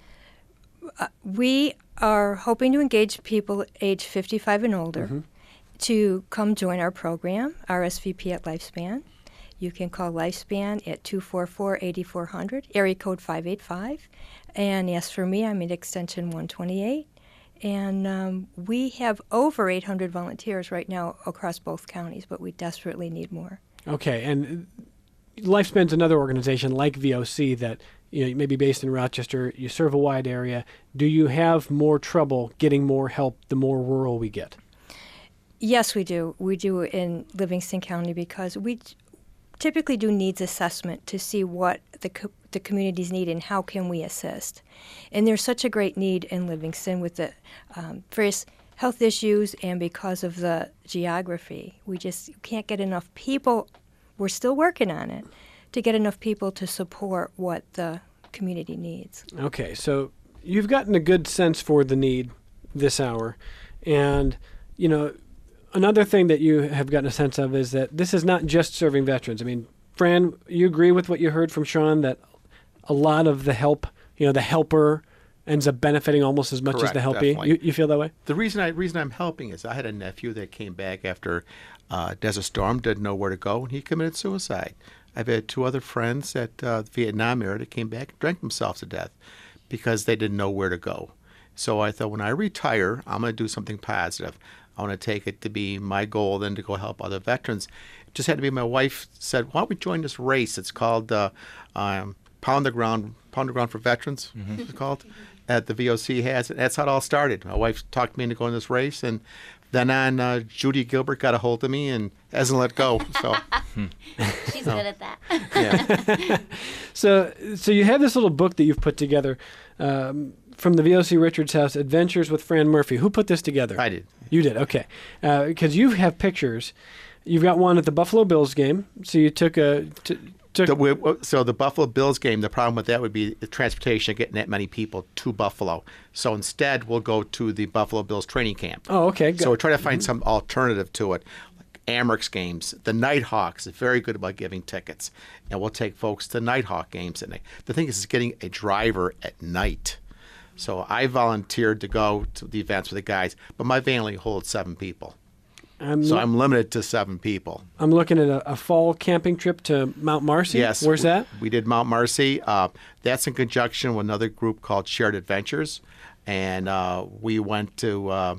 We are hoping to engage people age fifty-five and older to come join our program, R S V P at Lifespan. You can call Lifespan at two four four, eight four zero zero, area code five eight five. And as for me, I'm at extension one twenty-eight. And um, we have over eight hundred volunteers right now across both counties, but we desperately need more. Okay, and Lifespan's another organization like V O C that you know you may be based in Rochester. You serve a wide area. Do you have more trouble getting more help the more rural we get? Yes, we do. We do in Livingston County because we t- typically do needs assessment to see what the co- the communities need and how can we assist. And there's such a great need in Livingston with the um, various health issues and because of the geography. We just can't get enough people. We're still working on it to get enough people to support what the community needs. Okay, so you've gotten a good sense for the need this hour, and you know another thing that you have gotten a sense of is that this is not just serving veterans. I mean, Fran, you agree with what you heard from Sean that a lot of the help, you know, the helper ends up benefiting almost as much as Correct, the helpee. definitely. You, you feel that way? The reason I reason I'm helping is I had a nephew that came back after uh, Desert Storm, didn't know where to go, and he committed suicide. I've had two other friends at uh, the Vietnam era that came back and drank themselves to death because they didn't know where to go. So I thought when I retire, I'm going to do something positive. I want to take it to be my goal then to go help other veterans. It just had to be my wife said, why don't we join this race? It's called uh, um, Pound the Ground, Pound the Ground for Veterans, mm-hmm. it's called. At the V O C has it. That's how it all started. My wife talked me into going this race, and then on uh, Judy Gilbert got a hold of me and hasn't let go. So She's good at that. yeah, So, so you have this little book that you've put together um, from the V O C Richards House, Adventures with Fran Murphy. Who put this together? I did. You did, okay. Because you have pictures. You've got one at the Buffalo Bills game. So you took a t- took. The, we, so the Buffalo Bills game, the problem with that would be the transportation, getting that many people to Buffalo. So instead, we'll go to the Buffalo Bills training camp. Oh, okay. Good. So we're trying to find some alternative to it. Like Amerks games, the Nighthawks is very good about giving tickets, and we'll take folks to Nighthawk games. And the thing is, is getting a driver at night. So I volunteered to go to the events with the guys, but my van only holds seven people. I'm, So lo- I'm limited to seven people. I'm looking at a, a fall camping trip to Mount Marcy. Yes. Where's we- that? We did Mount Marcy. Uh, that's in conjunction with another group called Shared Adventures. And uh, we went to uh,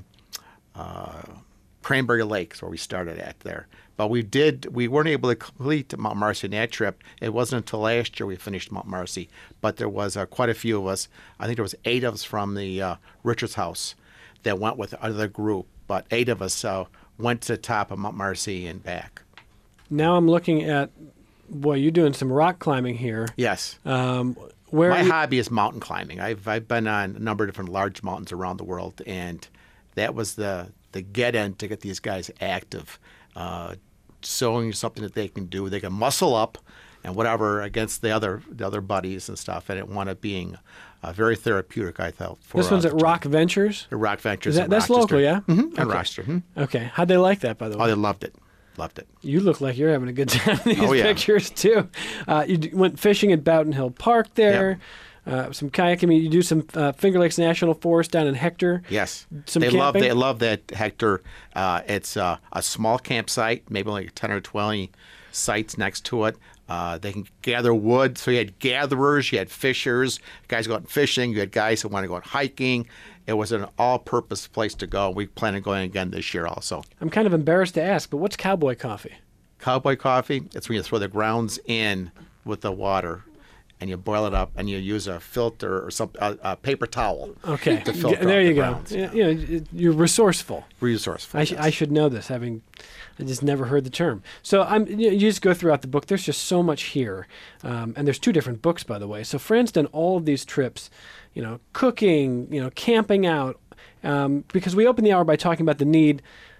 uh, Cranberry Lakes, where we started at there. But we did, we weren't able to complete Mount Marcy in that trip. It wasn't until last year we finished Mount Marcy. But there was uh, quite a few of us. I think there was eight of us from the uh, Richards House that went with another group. But eight of us uh, went to the top of Mount Marcy and back. Now I'm looking at, boy, you're doing some rock climbing here. Yes. Um, where My are you- hobby is mountain climbing. I've I've been on a number of different large mountains around the world, and that was the the get in to get these guys active, uh, showing something that they can do. They can muscle up, and whatever against the other the other buddies and stuff, and it wound up being uh, very therapeutic, I felt. For, This one's uh, at Rock Ventures? the Rock Ventures. Is that, in that's Rochester. local, yeah? Mm-hmm. In Rochester. Mhm. Okay. How'd they like that, by the way? Oh, they loved it. Loved it. You look like you're having a good time in these Oh, yeah. pictures, too. Uh, you d- went fishing at Boughton Hill Park there. Uh, some kayaking. You do some uh, Finger Lakes National Forest down in Hector. Yes, Some they love camping? they love that Hector. Uh, it's uh, a small campsite, maybe like ten or twenty sites next to it. Uh, they can gather wood. So you had gatherers, you had fishers, guys going fishing. You had guys who want to go hiking. It was an all-purpose place to go. We plan on going again this year also. I'm kind of embarrassed to ask, but what's cowboy coffee? Cowboy coffee. It's when you throw the grounds in with the water, and you boil it up, and you use a filter or some a, a paper towel. Okay. To filter there out you the go. grounds. Yeah, you know, you're resourceful. Resourceful. I, sh- yes. I should know this, having I just never heard the term. So I'm you, you just go throughout the book. There's just so much here, um, and there's two different books, by the way. So Fran's done all of these trips, you know, cooking, you know, camping out, um, because we open the hour by talking about the need,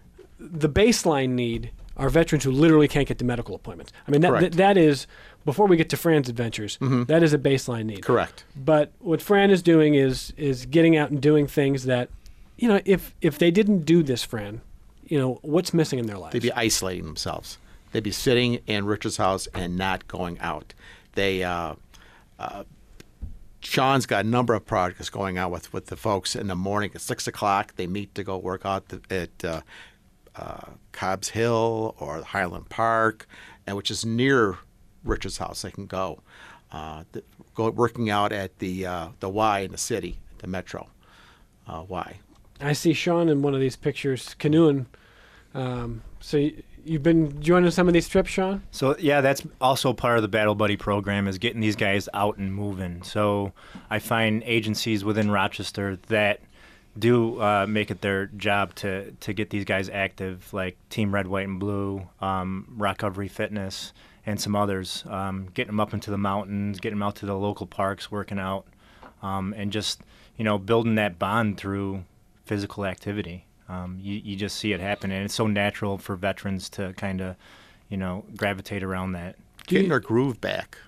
the baseline need are veterans who literally can't get to medical appointments. I mean, that Correct. th- that is before we get to Fran's adventures. That is a baseline need. Correct. But what Fran is doing is is getting out and doing things that, you know, if if they didn't do this, Fran, you know, what's missing in their lives? They'd be isolating themselves. They'd be sitting in Richard's house and not going out. They, uh, uh, Sean's got a number of projects going on with, with the folks in the morning at six o'clock. They meet to go work out the, at uh, uh, Cobb's Hill or Highland Park, and which is near Richard's house. They can go, uh, the, go working out at the uh, the Y in the city, the Metro uh, Y. I see Sean in one of these pictures canoeing. Um, so y- you've been joining some of these trips, Sean? So yeah, that's also part of the Battle Buddy program, is getting these guys out and moving. So I find agencies within Rochester that do uh, make it their job to, to get these guys active, like Team Red, White, and Blue, um, Recovery Fitness, and some others. Um, getting them up into the mountains, getting them out to the local parks, working out, um, and just, you know, building that bond through physical activity. Um, you, you just see it happen, and it's so natural for veterans to kind of, you know, gravitate around that. Getting their groove back.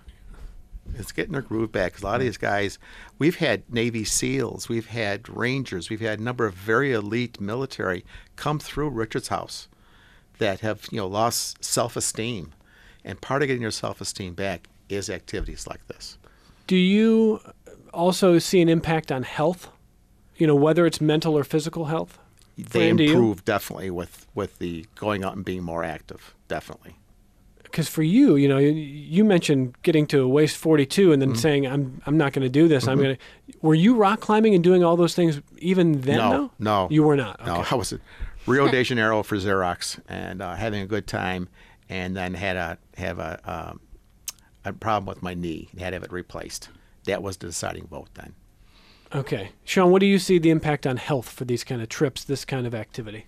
It's getting their groove back. 'Cause a lot of these guys, we've had Navy SEALs, we've had Rangers, we've had a number of very elite military come through Richard's house that have, you know, lost self-esteem. And part of getting your self-esteem back is activities like this. Do you also see an impact on health? You know, whether it's mental or physical health? They Fran, do you? improve definitely with, with the going out and being more active, definitely. Because for you, you know, you, you mentioned getting to waist forty-two and then Mm-hmm. saying, I'm I'm not going to do this. I'm going to. Were you rock climbing and doing all those things even then? No, though? no. You were not. No, Okay. I was at Rio de Janeiro for Xerox and uh, having a good time, and then had a have a um, a problem with my knee and had to have it replaced. That was the deciding vote then. Okay. Sean, what do you see the impact on health for these kind of trips, this kind of activity?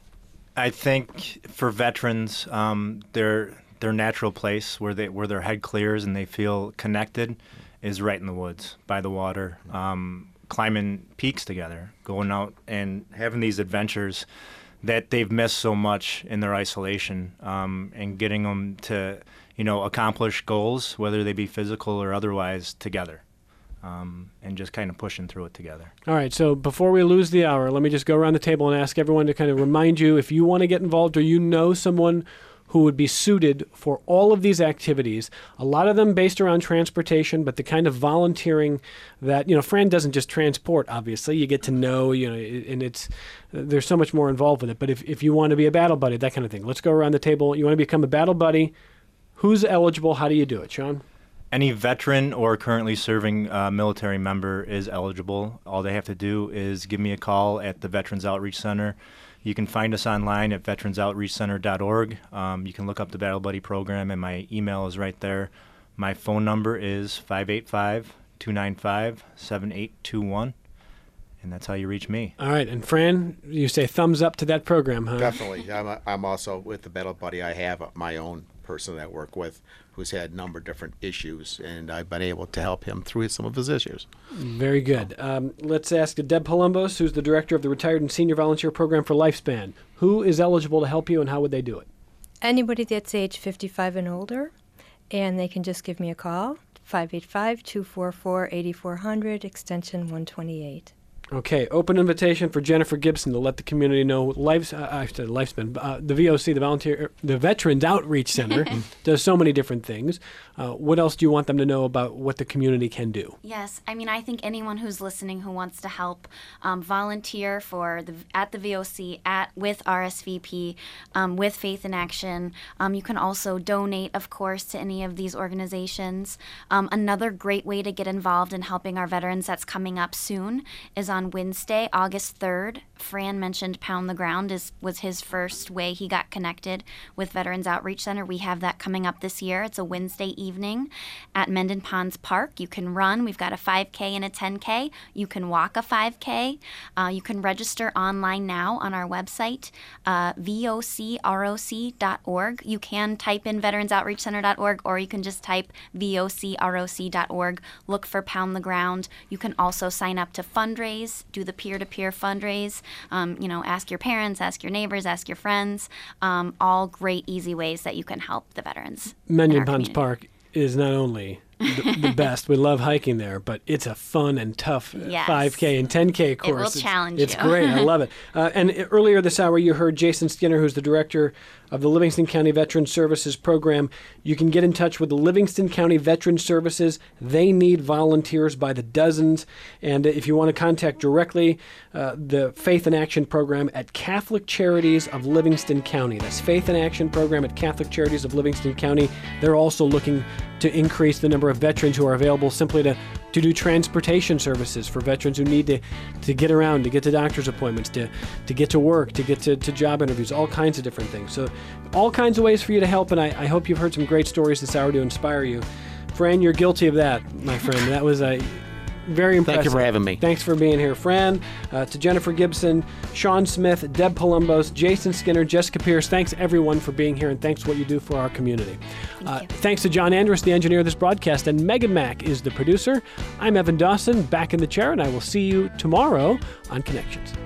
I think for veterans, um, their their natural place where they where their head clears and they feel connected is right in the woods by the water, um, climbing peaks together, going out and having these adventures that they've missed so much in their isolation, um, and getting them to, you know, accomplish goals, whether they be physical or otherwise, together. Um, and just kind of pushing through it together. All right, so before we lose the hour, let me just go around the table and ask everyone to kind of remind you if you want to get involved or you know someone who would be suited for all of these activities, a lot of them based around transportation, but the kind of volunteering that, you know, Fran doesn't just transport, obviously. You get to know, you know, and it's, there's so much more involved with it. But if, if you want to be a battle buddy, that kind of thing, let's go around the table. You want to become a battle buddy, who's eligible? How do you do it, Sean? Any veteran or currently serving uh, military member is eligible. All they have to do is give me a call at the Veterans Outreach Center. You can find us online at veterans outreach center dot org. Um, you can look up the Battle Buddy program, and my email is right there. My phone number is five eight five, two nine five, seven eight two one, and that's how you reach me. All right, and Fran, you say thumbs up to that program, huh? Definitely. I'm, a, I'm also with the Battle Buddy. I have my own person that I work with who's had a number of different issues, and I've been able to help him through some of his issues. Very good. Um, let's ask Deb Palumbos, who's the director of the Retired and Senior Volunteer Program for Lifespan. Who is eligible to help you, and how would they do it? Anybody that's age fifty-five and older, and they can just give me a call, five eight five, two four four, eight four zero zero, extension one twenty-eight. Okay, open invitation for Jennifer Gibson to let the community know. Life's, uh, I said Lifespan, uh, the V O C, the Volunteer, the Veterans Outreach Center, does so many different things. Uh, what else do you want them to know about what the community can do? Yes, I mean, I think anyone who's listening who wants to help um, volunteer for the at the V O C at with R S V P, um, with Faith in Action. Um, you can also donate, of course, to any of these organizations. Um, another great way to get involved in helping our veterans that's coming up soon is on Wednesday, August third. Fran mentioned Pound the Ground is was his first way he got connected with Veterans Outreach Center. We have that coming up this year. It's a Wednesday evening at Mendon Ponds Park. You can run. We've got a five K and a ten K. You can walk a five K. Uh, you can register online now on our website, uh, V O C R O C dot org. You can type in veterans outreach center dot org, or you can just type V O C R O C dot org. Look for Pound the Ground. You can also sign up to fundraise, do the peer-to-peer fundraise. Um, you know, ask your parents, ask your neighbors, ask your friends. Um, all great, easy ways that you can help the veterans. Mendon Ponds Park is not only the, the best. We love hiking there, but it's a fun and tough Yes. five K and ten K course. It will It's- challenge It's you. great. I love it. Uh, and i- earlier this hour, you heard Jason Skinner, who's the director of the Livingston County Veteran Services Program. You can get in touch with the Livingston County Veteran Services. They need volunteers by the dozens. And if you want to contact directly uh, the Faith in Action Program at Catholic Charities of Livingston County. That's Faith in Action Program at Catholic Charities of Livingston County. They're also looking to increase the number of veterans who are available simply to, to do transportation services for veterans who need to, to get around, to get to doctor's appointments, to, to get to work, to get to, to job interviews, all kinds of different things. So all kinds of ways for you to help, and I, I hope you've heard some great stories this hour to inspire you. Fran, you're guilty of that, my friend. That was a very impressive. Thank you for having me. Thanks for being here, Fran. Uh, to Jennifer Gibson, Sean Smith, Deb Palumbos, Jason Skinner, Jessica Pierce, thanks everyone for being here, and thanks for what you do for our community. Thank Uh, you. thanks to John Andrus, the engineer of this broadcast, and Megan Mack is the producer. I'm Evan Dawson, back in the chair, and I will see you tomorrow on Connections.